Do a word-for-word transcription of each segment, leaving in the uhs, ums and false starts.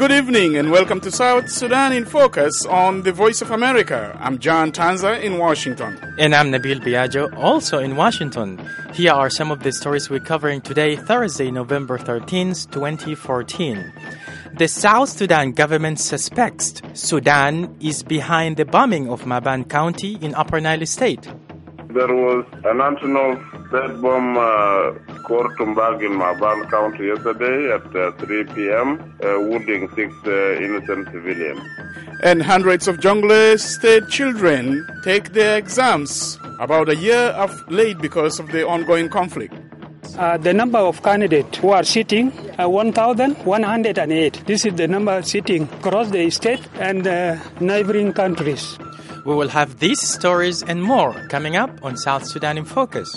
Good evening and welcome to South Sudan in Focus on the Voice of America. I'm John Tanza in Washington. And I'm Nabil Biagio, also in Washington. Here are some of the stories we're covering today, Thursday, November thirteenth, twenty fourteen. The South Sudan government suspects Sudan is behind the bombing of Maban County in Upper Nile State. There was an Antonov dead bomb uh, Kortumbag in Maban County yesterday at uh, three p.m., uh, wounding six uh, innocent civilians. And hundreds of Jonglei state children take their exams about a year of late because of the ongoing conflict. Uh, the number of candidates who are sitting, uh, one thousand one hundred eight. This is the number sitting across the state and uh, neighboring countries. We will have these stories and more coming up on South Sudan in Focus.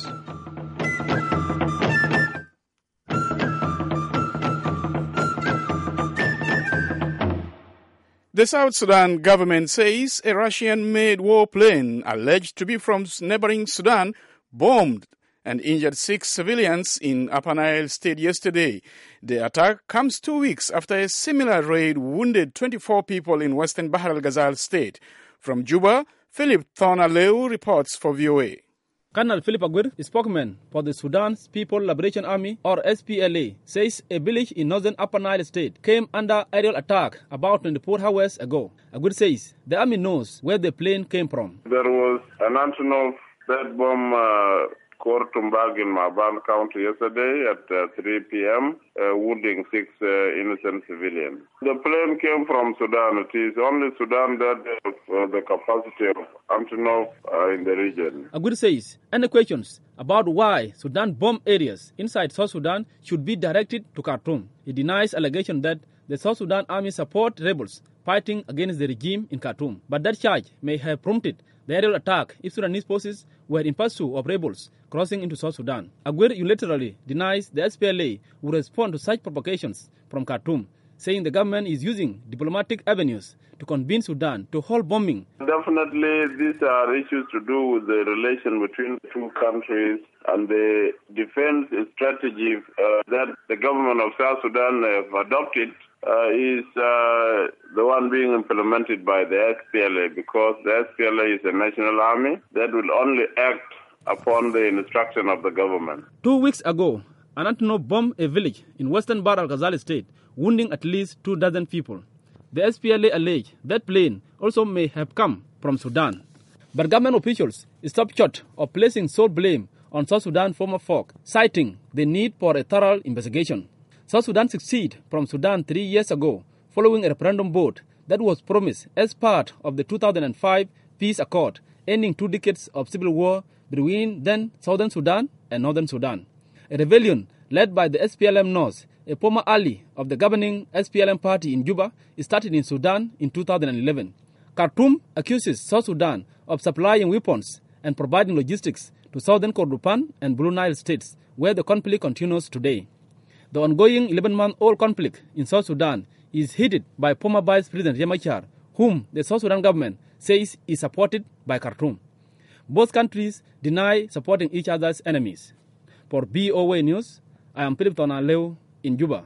The South Sudan government says a Russian-made warplane alleged to be from neighboring Sudan bombed and injured six civilians in Upper Nile State yesterday. The attack comes two weeks after a similar raid wounded twenty-four people in western Bahr el-Ghazal State. From Juba, Philip Thornaleu reports for V O A. Colonel Philip Aguirre, spokesman for the Sudan's People Liberation Army, or S P L A, says a village in northern Upper Nile State came under aerial attack about twenty-four hours ago. Aguirre says the army knows where the plane came from. There was an Antonov dead bomb uh, Kortumbag in Maban County yesterday at uh, three p.m., uh, wounding six uh, innocent civilians. The plane came from Sudan. It is only Sudan that has uh, the capacity of Antonov uh, in the region. Aguirre says any questions about why Sudan bomb areas inside South Sudan should be directed to Khartoum. He denies allegation that the South Sudan army support rebels fighting against the regime in Khartoum, but that charge may have prompted the aerial attack if Sudanese forces were in pursuit of rebels crossing into South Sudan. Aguirre unilaterally denies the S P L A will respond to such provocations from Khartoum, saying the government is using diplomatic avenues to convince Sudan to halt bombing. Definitely, these are issues to do with the relation between the two countries and the defense strategy uh, that the government of South Sudan have adopted. Uh, is uh, the one being implemented by the S P L A, because the S P L A is a national army that will only act upon the instruction of the government. Two weeks ago, an Antonov bombed a village in western Bahr el-Ghazal State, wounding at least two dozen people. The S P L A alleged that plane also may have come from Sudan. But government officials stopped short of placing sole blame on South Sudan former folk, citing the need for a thorough investigation. South Sudan seceded from Sudan three years ago, following a referendum vote that was promised as part of the two thousand five peace accord, ending two decades of civil war between then Southern Sudan and Northern Sudan. A rebellion led by the S P L M North, a former ally of the governing S P L M party in Juba, started in Sudan in two thousand eleven. Khartoum accuses South Sudan of supplying weapons and providing logistics to Southern Kordofan and Blue Nile states, where the conflict continues today. The ongoing eleven-month-old conflict in South Sudan is headed by former Vice President Riek Machar, whom the South Sudan government says is supported by Khartoum. Both countries deny supporting each other's enemies. For V O A News, I am Philip Thornaleu in Juba.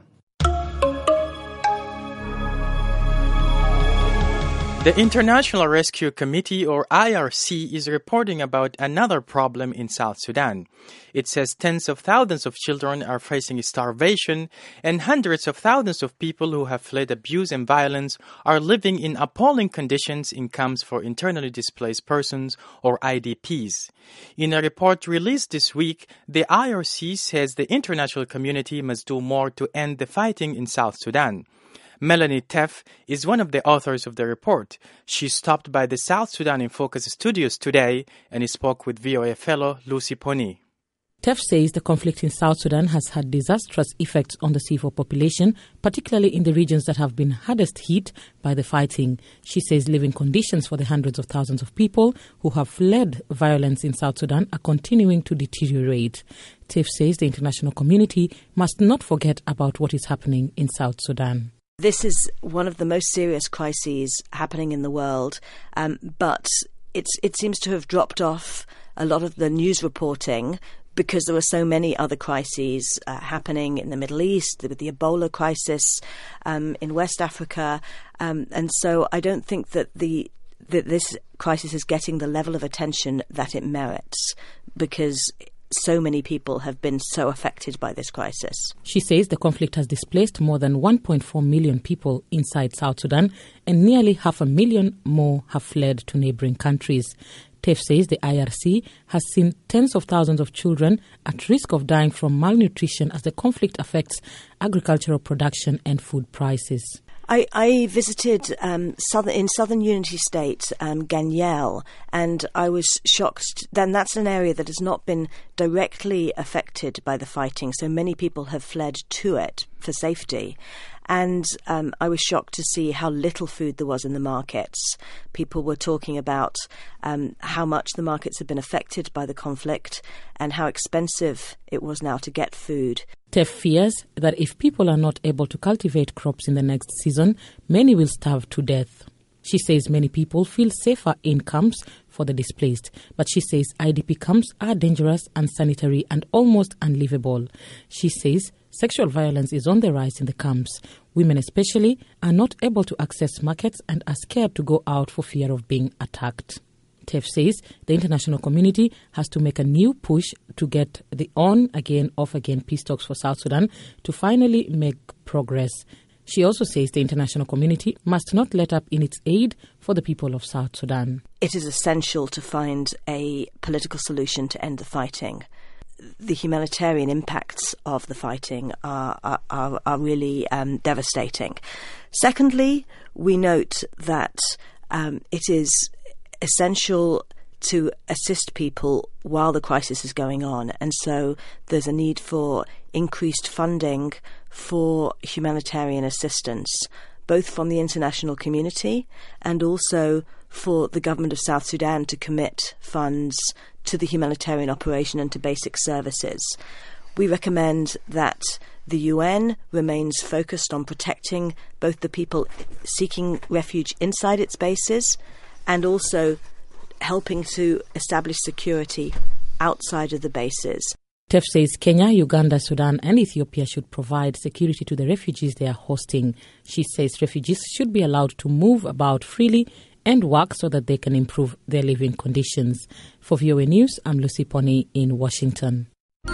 The International Rescue Committee, or I R C, is reporting about another problem in South Sudan. It says tens of thousands of children are facing starvation, and hundreds of thousands of people who have fled abuse and violence are living in appalling conditions in camps for internally displaced persons, or I D Ps. In a report released this week, the I R C says the international community must do more to end the fighting in South Sudan. Melanie Teff is one of the authors of the report. She stopped by the South Sudan in Focus studios today and spoke with V O A fellow Lucy Poni. Teff says the conflict in South Sudan has had disastrous effects on the C four population, particularly in the regions that have been hardest hit by the fighting. She says living conditions for the hundreds of thousands of people who have fled violence in South Sudan are continuing to deteriorate. Teff says the international community must not forget about what is happening in South Sudan. This is one of the most serious crises happening in the world, um, but it's, it seems to have dropped off a lot of the news reporting because there were so many other crises uh, happening in the Middle East, with the Ebola crisis um, in West Africa. Um, and so I don't think that the that this crisis is getting the level of attention that it merits, because so many people have been so affected by this crisis. She says the conflict has displaced more than one point four million people inside South Sudan, and nearly half a million more have fled to neighboring countries. T E F says the I R C has seen tens of thousands of children at risk of dying from malnutrition as the conflict affects agricultural production and food prices. I, I visited um, southern, in southern Unity State, um, Ganyel, and I was shocked. Then that's an area that has not been directly affected by the fighting, so many people have fled to it for safety. And um, I was shocked to see how little food there was in the markets. People were talking about um, how much the markets had been affected by the conflict and how expensive it was now to get food. T E F fears that if people are not able to cultivate crops in the next season, many will starve to death. She says many people feel safer in camps for the displaced, but she says I D P camps are dangerous, unsanitary and almost unlivable. She says sexual violence is on the rise in the camps. Women especially are not able to access markets and are scared to go out for fear of being attacked. T E F says the international community has to make a new push to get the on-again, off-again peace talks for South Sudan to finally make progress. She also says the international community must not let up in its aid for the people of South Sudan. It is essential to find a political solution to end the fighting. The humanitarian impacts of the fighting are, are, are really um, devastating. Secondly, we note that um, it is essential to assist people while the crisis is going on, and so there's a need for increased funding for humanitarian assistance, both from the international community and also for the government of South Sudan to commit funds to the humanitarian operation and to basic services. We recommend that the U N remains focused on protecting both the people seeking refuge inside its bases and also helping to establish security outside of the bases. T E F says Kenya, Uganda, Sudan and Ethiopia should provide security to the refugees they are hosting. She says refugees should be allowed to move about freely and work so that they can improve their living conditions. For V O A News, I'm Lucy Poni in Washington.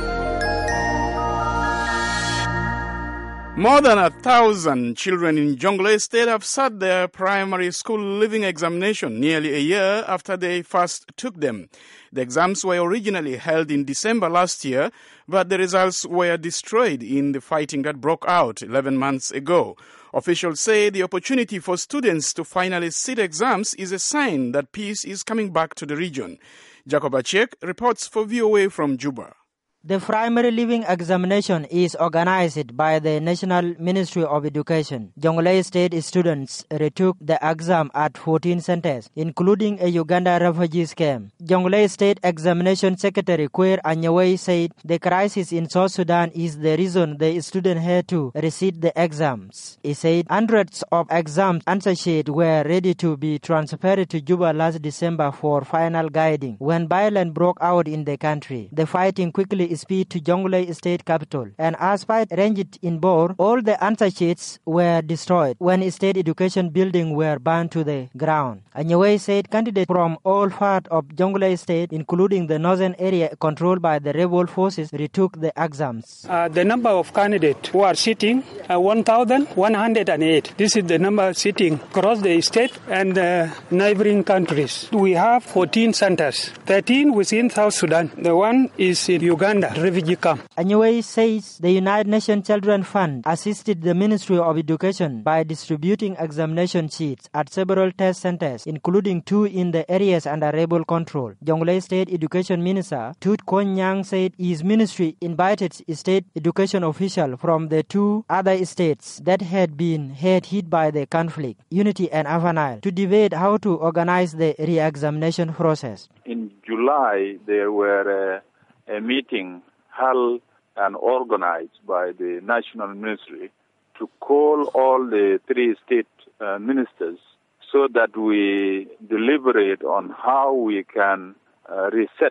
More than a thousand children in Jonglei State have sat their primary school leaving examination nearly a year after they first took them. The exams were originally held in December last year, but the results were destroyed in the fighting that broke out eleven months ago. Officials say the opportunity for students to finally sit exams is a sign that peace is coming back to the region. Jacob Achek reports for V O A from Juba. The primary leaving examination is organized by the National Ministry of Education. Jonglei State students retook the exam at fourteen centers, including a Uganda refugees camp. Jonglei State Examination Secretary Kwer Anyawei said the crisis in South Sudan is the reason the students had to resit the exams. He said hundreds of exam answer sheets were ready to be transferred to Juba last December for final guiding. When violence broke out in the country, the fighting quickly speed to Jonglei State capital, and as fight ranged in Bor, all the answer sheets were destroyed when state education buildings were burned to the ground. Anyawei said candidates from all parts of Jonglei State, including the northern area controlled by the rebel forces, retook the exams. Uh, the number of candidates who are sitting, uh, one thousand one hundred eight. This is the number sitting across the state and uh, neighboring countries. We have fourteen centers, thirteen within South Sudan. The one is in Uganda refugee camp. Anyawei says the United Nations Children Fund assisted the Ministry of Education by distributing examination sheets at several test centers, including two in the areas under rebel control. Jonglei State Education Minister Tut Kony Nyang said his ministry invited state education officials from the two other states that had been hard hit by the conflict, Unity and Upper Nile, to debate how to organize the re-examination process. In July, there were uh, a meeting held and organized by the National Ministry to call all the three state uh, ministers so that we deliberate on how we can uh, reset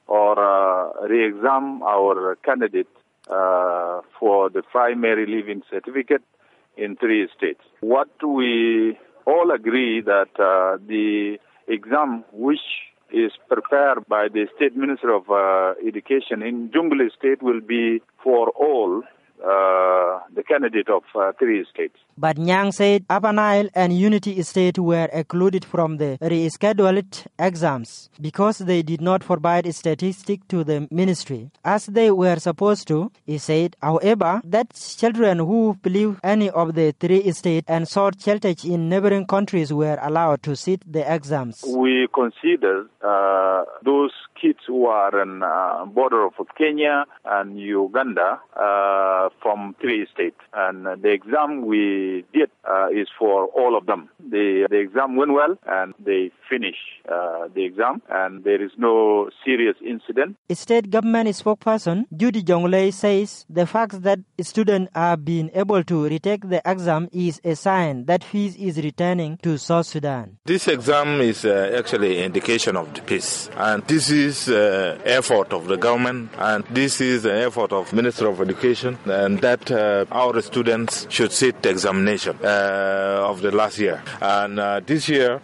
or uh, re-exam our candidate uh, for the primary living certificate in three states. What we all agree that uh, the exam which is prepared by the State Minister of uh, Education in Jonglei State will be for all uh, the candidate of uh, three states. But Nyang said Upper Nile and Unity State were excluded from the rescheduled exams because they did not provide a statistic to the ministry, as they were supposed to. He said, however, that children who believe any of the three states and sought shelter in neighboring countries were allowed to sit the exams. We consider uh, those kids who are on the uh, border of Kenya and Uganda uh, from three states. And the exam we did uh, is for all of them. The, the exam went well and they finish uh, the exam and there is no serious incident. State government spokesperson Judy Jonglei says the fact that students are being able to retake the exam is a sign that peace is returning to South Sudan. This exam is uh, actually an indication of the peace, and this is uh, effort of the government, and this is an effort of Minister of Education, and that uh, our students should sit the examination uh, of the last year. And uh, this year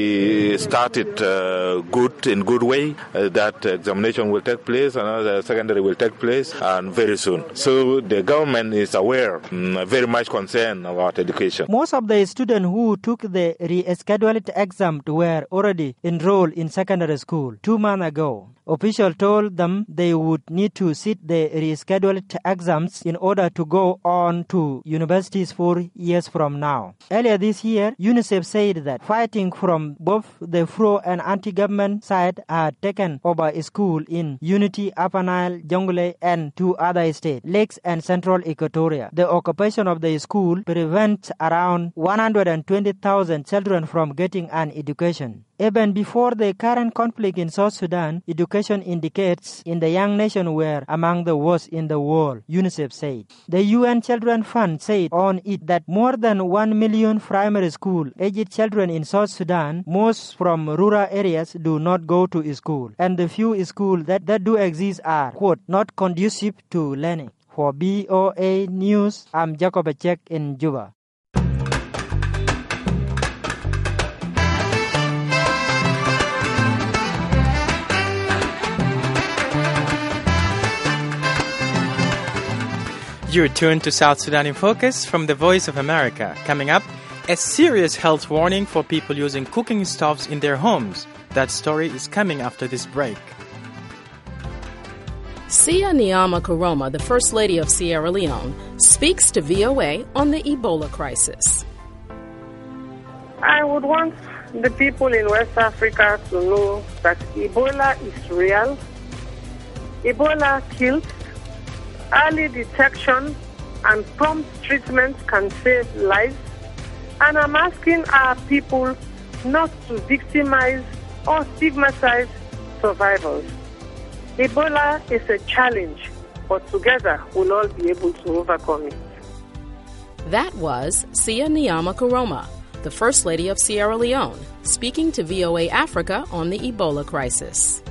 we started uh, good in good way. Uh, that examination will take place, another secondary will take place, and very soon. So the government is aware, um, very much concerned about education. Most of the students who took the rescheduled exam were already enrolled in secondary school two months ago. Officials told them they would need to sit the rescheduled exams in order to go on to universities four years from now. Earlier this year, UNICEF said that fighting from both the pro and anti-government side had taken over a school in Unity, Upper Nile, Jonglei, and two other states, Lakes and Central Equatoria. The occupation of the school prevents around one hundred twenty thousand children from getting an education. Even before the current conflict in South Sudan, education indicates in the young nation were among the worst in the world, UNICEF said. The U N Children Fund said on it that more than one million primary school-aged children in South Sudan, most from rural areas, do not go to school. And the few schools that, that do exist are, quote, not conducive to learning. For B O A News, I'm Jacob Achek in Juba. You're tuned to South Sudan in Focus from the Voice of America. Coming up, a serious health warning for people using cooking stoves in their homes. That story is coming after this break. Sia Nyama-Koroma, the First Lady of Sierra Leone, speaks to V O A on the Ebola crisis. I would want the people in West Africa to know that Ebola is real. Ebola kills. Early detection and prompt treatment can save lives, and I'm asking our people not to victimize or stigmatize survivors. Ebola is a challenge, but together we'll all be able to overcome it. That was Sia Nyama-Koroma, the First Lady of Sierra Leone, speaking to V O A Africa on the Ebola crisis.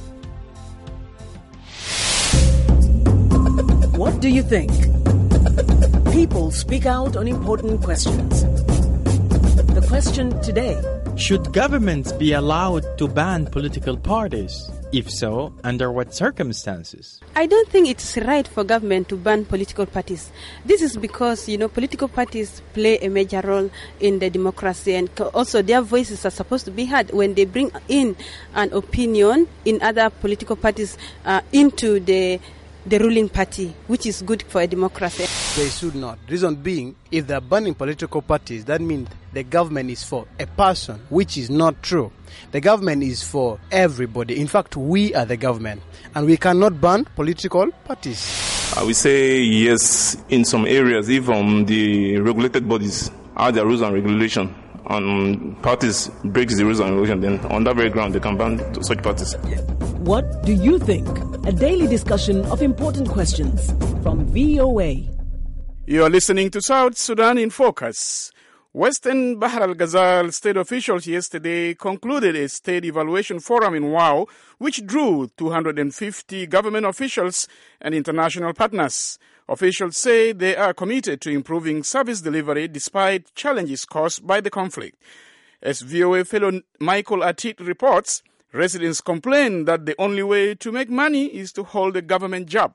What do you think? People speak out on important questions. The question today: should governments be allowed to ban political parties? If so, under what circumstances? I don't think it's right for government to ban political parties. This is because, you know, political parties play a major role in the democracy, and also their voices are supposed to be heard when they bring in an opinion in other political parties uh, into the the ruling party, which is good for a democracy. They should not. Reason being, if they're banning political parties, that means the government is for a person, which is not true. The government is for everybody. In fact, we are the government, and we cannot ban political parties. I would say yes, in some areas, even the regulated bodies have their rules and regulation. And parties breaks the rules and regulation, then on that very ground they can ban such parties. What do you think? A daily discussion of important questions from V O A. You are listening to South Sudan in Focus. Western Bahr al Ghazal state officials yesterday concluded a state evaluation forum in Wau, which drew two hundred fifty government officials and international partners. Officials say they are committed to improving service delivery despite challenges caused by the conflict. As V O A fellow Michael Atit reports, residents complain that the only way to make money is to hold a government job.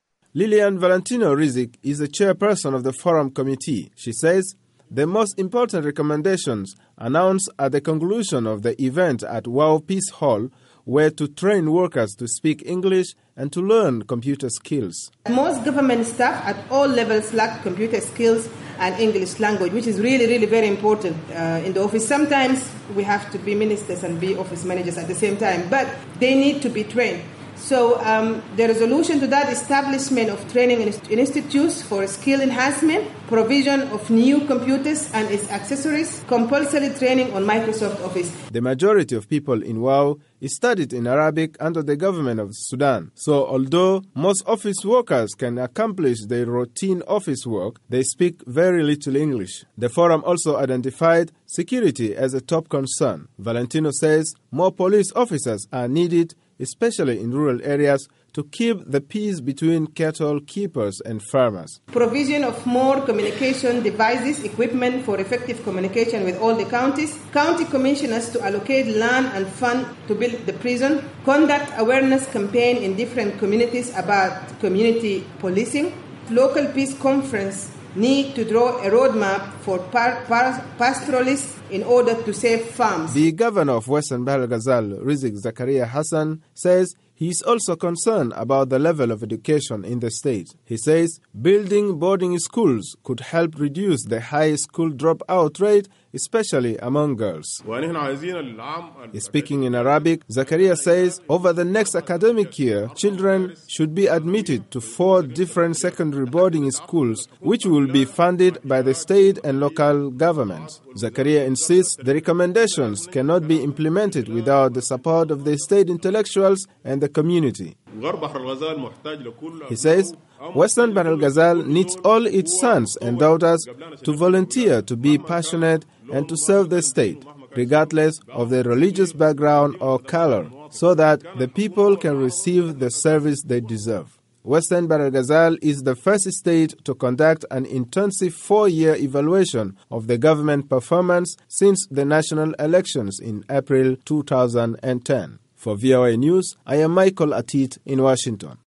Lilian Valentino Rizik is the chairperson of the forum committee. She says the most important recommendations announced at the conclusion of the event at Wau Peace Hall were to train workers to speak English and to learn computer skills. Most government staff at all levels lack computer skills and English language, which is really, really very important uh, in the office. Sometimes we have to be ministers and be office managers at the same time, but they need to be trained. So um, the resolution to that establishment of training institutes for skill enhancement, provision of new computers and its accessories, compulsory training on Microsoft Office. The majority of people in Wau studied in Arabic under the government of Sudan. So although most office workers can accomplish their routine office work, they speak very little English. The forum also identified security as a top concern. Valentino says more police officers are needed, especially in rural areas, to keep the peace between cattle keepers and farmers. Provision of more communication devices, equipment for effective communication with all the counties, county commissioners to allocate land and fund to build the prison, conduct awareness campaign in different communities about community policing, local peace conference need to draw a roadmap for par- par- pastoralists in order to save farms. The governor of Western Bahr al Ghazal, Rizik Zakaria Hassan, says he is also concerned about the level of education in the state. He says building boarding schools could help reduce the high school dropout rate, especially among girls. Speaking in Arabic, Zakaria says over the next academic year, children should be admitted to four different secondary boarding schools, which will be funded by the state and local governments. Zakaria insists the recommendations cannot be implemented without the support of the state intellectuals and the community. He says Western Bahr al Ghazal needs all its sons and daughters to volunteer to be passionate and to serve the state, regardless of their religious background or color, so that the people can receive the service they deserve. Western Bahr al Ghazal is the first state to conduct an intensive four-year evaluation of the government performance since the national elections in April two thousand ten. For V O A News, I am Michael Atit in Washington.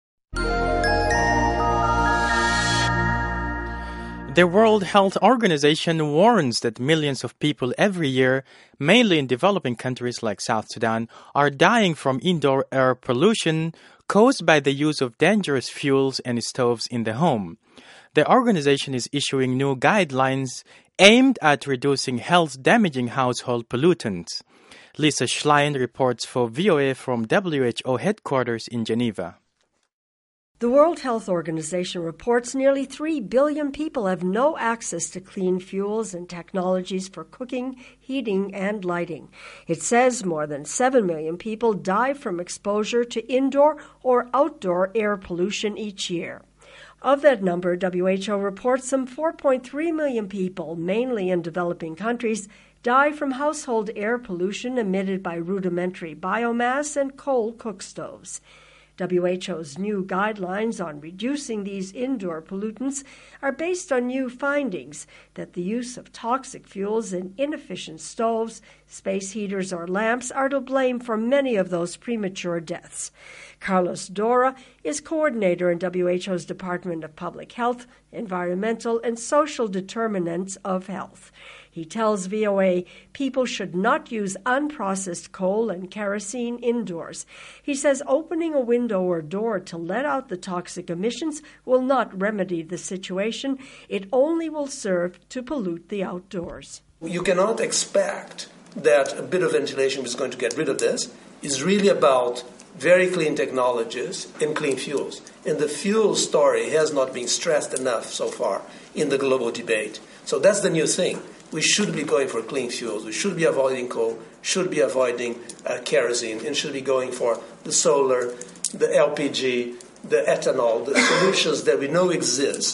The World Health Organization warns that millions of people every year, mainly in developing countries like South Sudan, are dying from indoor air pollution caused by the use of dangerous fuels and stoves in the home. The organization is issuing new guidelines aimed at reducing health-damaging household pollutants. Lisa Schlein reports for V O A from W H O headquarters in Geneva. The World Health Organization reports nearly three billion people have no access to clean fuels and technologies for cooking, heating, and lighting. It says more than seven million people die from exposure to indoor or outdoor air pollution each year. Of that number, W H O reports some four point three million people, mainly in developing countries, die from household air pollution emitted by rudimentary biomass and coal cook stoves. W H O's new guidelines on reducing these indoor pollutants are based on new findings that the use of toxic fuels in inefficient stoves, space heaters, or lamps are to blame for many of those premature deaths. Carlos Dora is coordinator in W H O's Department of Public Health, Environmental, and Social Determinants of Health. He tells V O A people should not use unprocessed coal and kerosene indoors. He says opening a window or door to let out the toxic emissions will not remedy the situation. It only will serve to pollute the outdoors. You cannot expect that a bit of ventilation is going to get rid of this. It's really about very clean technologies and clean fuels. And the fuel story has not been stressed enough so far in the global debate. So that's the new thing. We should be going for clean fuels. We should be avoiding coal, should be avoiding uh, kerosene, and should be going for the solar, the L P G, the ethanol, the solutions that we know exist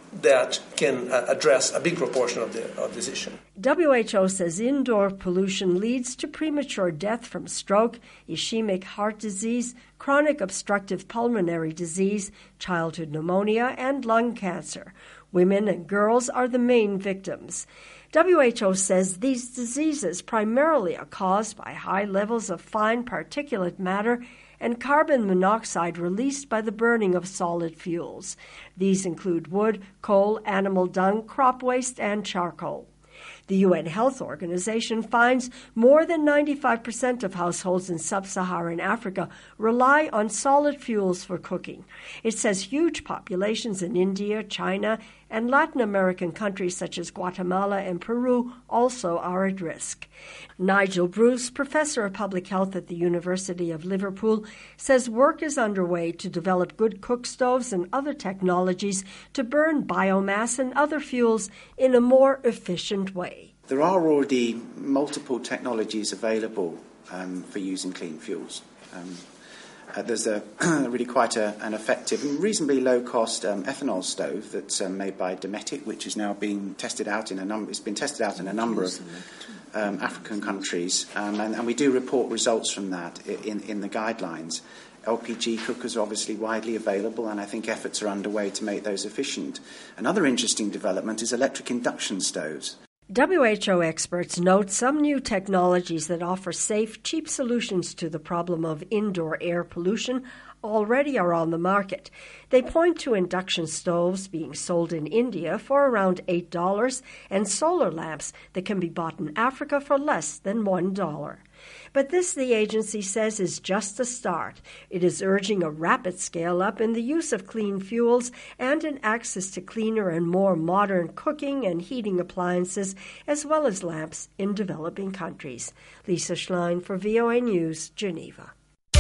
that can uh, address a big proportion of, the, of this issue. W H O says indoor pollution leads to premature death from stroke, ischemic heart disease, chronic obstructive pulmonary disease, childhood pneumonia, and lung cancer. Women and girls are the main victims. W H O says these diseases primarily are caused by high levels of fine particulate matter and carbon monoxide released by the burning of solid fuels. These include wood, coal, animal dung, crop waste, and charcoal. The U N Health Organization finds more than ninety-five percent of households in sub-Saharan Africa rely on solid fuels for cooking. It says huge populations in India, China, and Latin American countries such as Guatemala and Peru also are at risk. Nigel Bruce, professor of public health at the University of Liverpool, says work is underway to develop good cook stoves and other technologies to burn biomass and other fuels in a more efficient way. There are already multiple technologies available um, for using clean fuels. Um, uh, there's a really quite a, an effective and reasonably low-cost um, ethanol stove that's um, made by Dometic, which is now being tested out in a number. It's been tested out in a number of um, African countries, um, and, and we do report results from that in, in the guidelines. L P G cookers are obviously widely available, and I think efforts are underway to make those efficient. Another interesting development is electric induction stoves. W H O experts note some new technologies that offer safe, cheap solutions to the problem of indoor air pollution already are on the market. They point to induction stoves being sold in India for around eight dollars and solar lamps that can be bought in Africa for less than one dollar. But this, the agency says, is just a start. It is urging a rapid scale-up in the use of clean fuels and in access to cleaner and more modern cooking and heating appliances, as well as lamps in developing countries. Lisa Schlein for V O A News, Geneva.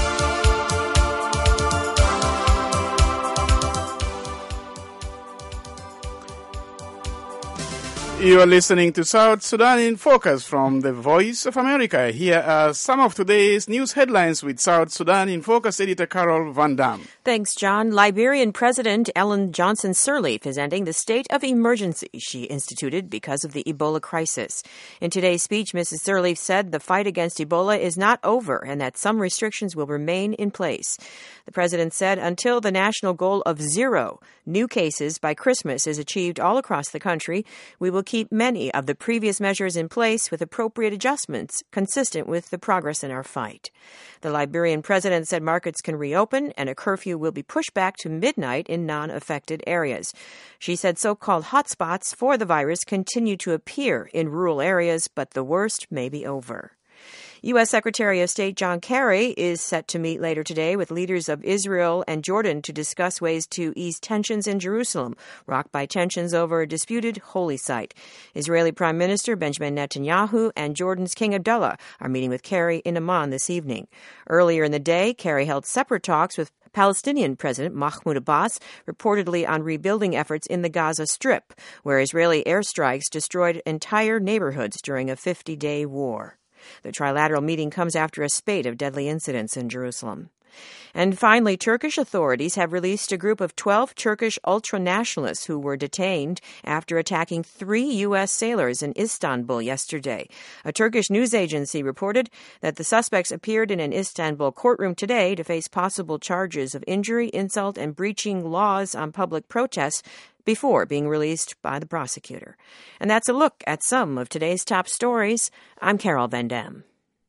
You are listening to South Sudan in Focus from the Voice of America. Here are some of today's news headlines with South Sudan in Focus editor Carol Van Dam. Thanks, John. Liberian President Ellen Johnson Sirleaf is ending the state of emergency she instituted because of the Ebola crisis. In today's speech, Missus Sirleaf said the fight against Ebola is not over and that some restrictions will remain in place. The president said until the national goal of zero new cases by Christmas is achieved all across the country, we will keep many of the previous measures in place with appropriate adjustments consistent with the progress in our fight. The Liberian president said markets can reopen and a curfew will be pushed back to midnight in non-affected areas. She said so-called hotspots for the virus continue to appear in rural areas, but the worst may be over. U S Secretary of State John Kerry is set to meet later today with leaders of Israel and Jordan to discuss ways to ease tensions in Jerusalem, rocked by tensions over a disputed holy site. Israeli Prime Minister Benjamin Netanyahu and Jordan's King Abdullah are meeting with Kerry in Amman this evening. Earlier in the day, Kerry held separate talks with Palestinian President Mahmoud Abbas, reportedly on rebuilding efforts in the Gaza Strip, where Israeli airstrikes destroyed entire neighborhoods during a fifty-day war. The trilateral meeting comes after a spate of deadly incidents in Jerusalem. And finally, Turkish authorities have released a group of twelve Turkish ultra-nationalists who were detained after attacking three U S sailors in Istanbul yesterday. A Turkish news agency reported that the suspects appeared in an Istanbul courtroom today to face possible charges of injury, insult, and breaching laws on public protests before being released by the prosecutor. And that's a look at some of today's top stories. I'm Carol Van Dam.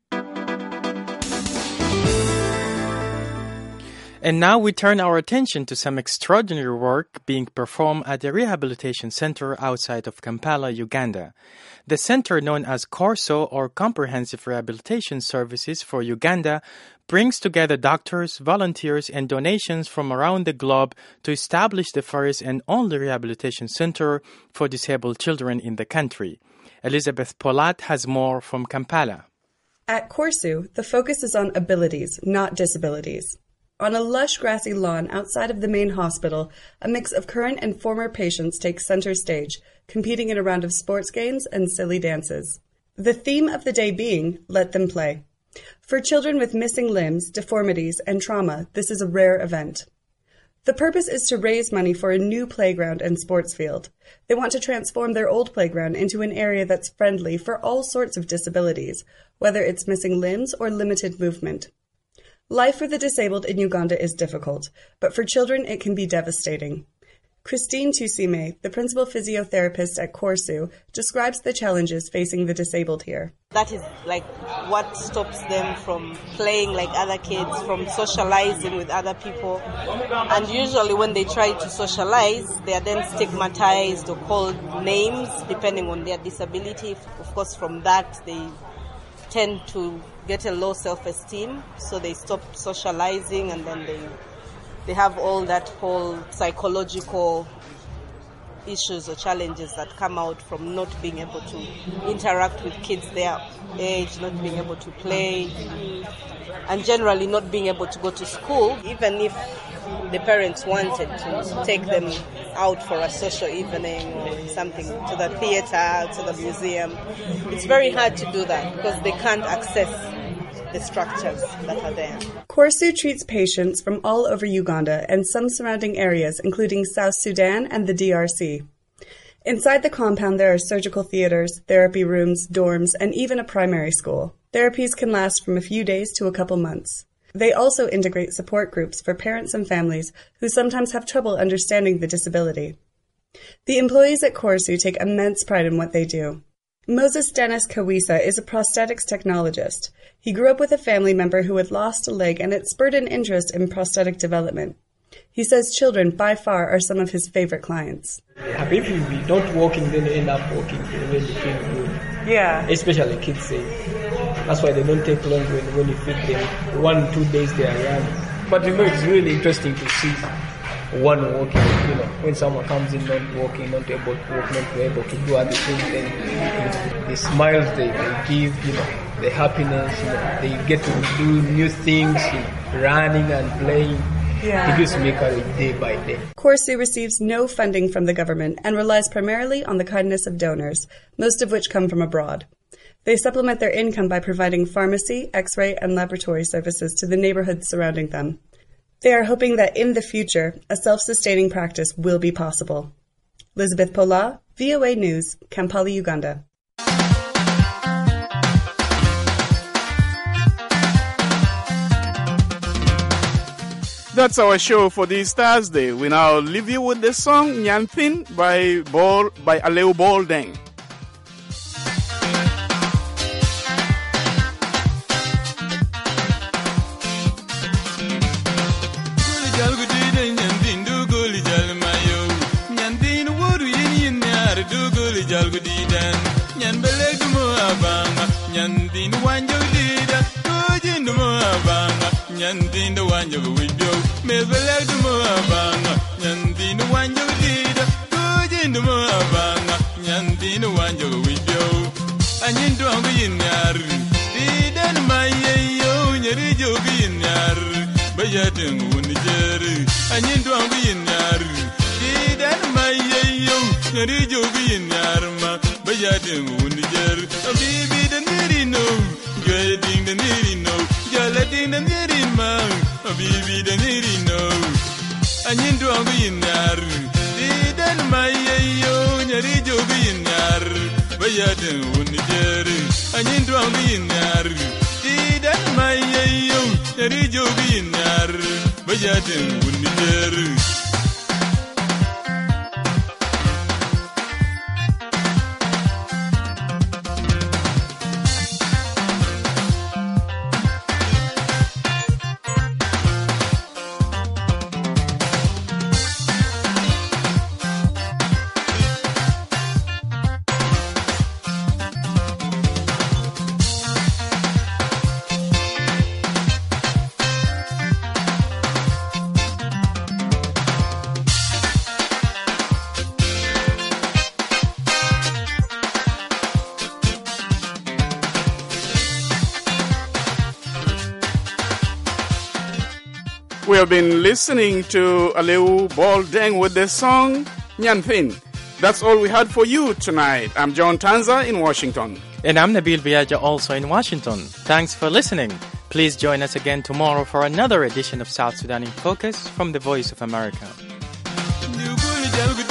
And now we turn our attention to some extraordinary work being performed at a rehabilitation center outside of Kampala, Uganda. The center, known as CORSO, or Comprehensive Rehabilitation Services for Uganda, brings together doctors, volunteers, and donations from around the globe to establish the first and only rehabilitation center for disabled children in the country. Elizabeth Polat has more from Kampala. At CORSO, the focus is on abilities, not disabilities. On a lush grassy lawn outside of the main hospital, a mix of current and former patients takes center stage, competing in a round of sports games and silly dances. The theme of the day being, let them play. For children with missing limbs, deformities, and trauma, this is a rare event. The purpose is to raise money for a new playground and sports field. They want to transform their old playground into an area that's friendly for all sorts of disabilities, whether it's missing limbs or limited movement. Life for the disabled in Uganda is difficult, but for children it can be devastating. Christine Tusime, the principal physiotherapist at Corsu, describes the challenges facing the disabled here. That is like what stops them from playing like other kids, from socializing with other people. And usually when they try to socialize, they are then stigmatized or called names depending on their disability. Of course, from that they tend to get a low self-esteem, so they stop socializing, and then they they have all that whole psychological issues or challenges that come out from not being able to interact with kids their age, not being able to play, and generally not being able to go to school, even if the parents wanted to take them out for a social evening or something, to the theater, to the museum. It's very hard to do that because they can't access the structures that are there. Corsu treats patients from all over Uganda and some surrounding areas, including South Sudan and the D R C. Inside the compound, there are surgical theaters, therapy rooms, dorms, and even a primary school. Therapies can last from a few days to a couple months. They also integrate support groups for parents and families who sometimes have trouble understanding the disability. The employees at Corsu take immense pride in what they do. Moses Dennis Kawisa is a prosthetics technologist. He grew up with a family member who had lost a leg, and it spurred an interest in prosthetic development. He says children, by far, are some of his favorite clients. If we don't walking, then they end up walking when they feel good. Yeah. Especially kids say. That's why they don't take long when, when you feed them. One, two days they are running. But you know, it's really interesting to see one walking, you know, when someone comes in not walking, not able to walk, not able to do other things, then you know, the smiles they, they give, you know, the happiness, you know, they get to do new things, you know, running and playing. Yeah. It just make it day by day. Corsu receives no funding from the government and relies primarily on the kindness of donors, most of which come from abroad. They supplement their income by providing pharmacy, x-ray, and laboratory services to the neighborhoods surrounding them. They are hoping that in the future, a self-sustaining practice will be possible. Elizabeth Pola, V O A News, Kampala, Uganda. That's our show for this Thursday. We now leave you with the song Nyanthin by Bol by Aleu Boldeng. Nyantin the one you will do, may the leg to Moabanga, Nyantin the one you did, good in the Moabanga, Nyantin the one you will do, and you don't be in yar, did and my yo, you be in yar, but yet in Wunijer, and you don't be in yar, did and my yo, you be in yarma, but yet in Wunijer, a baby the needy no, getting the needy no. Letting them get in man, a baby the needy no. And you don't be in yar, did and my yo, Yarijo be in yar, but yet in Wunijer, and you don't be in yar, did and my yo, Yarijo be in yar, but yet in Wunijer. We have been listening to Aleu Boldeng with the song Nyanthin. That's all we had for you tonight. I'm John Tanza in Washington. And I'm Nabil Viaja, also in Washington. Thanks for listening. Please join us again tomorrow for another edition of South Sudan in Focus from the Voice of America.